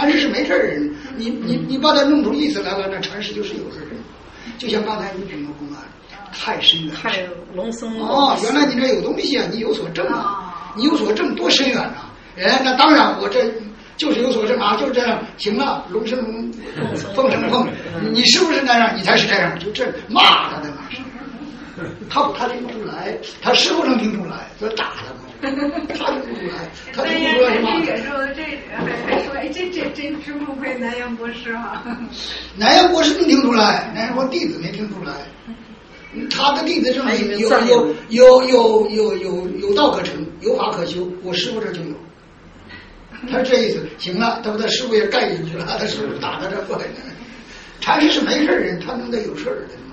禅师是没事的人，你把他弄出意思来了，那禅师就是有事人。就像刚才你举的公案，太深远， 太龙僧哦，原来你这有东西啊，你有所证啊，你有所证多深远啊！哎，那当然我这就是有所证啊，就是这样，行了，龙生龙，凤生凤，你是不是那样？你才是这样，就这骂他的嘛是。他听不出来，他师傅能听出来，所以打他嘛。他听不出来，他听不出来什么？ 这个时候还说，哎，这真不愧南阳国师哈。 南阳国师能听出来，南阳国弟子没听出来。他的弟子证明有道可成，有法可修，我师傅这就有。他是这意思，行了，他把他师傅也盖进去了，他师傅打他这坏。禅师是没事人，他能得有事的。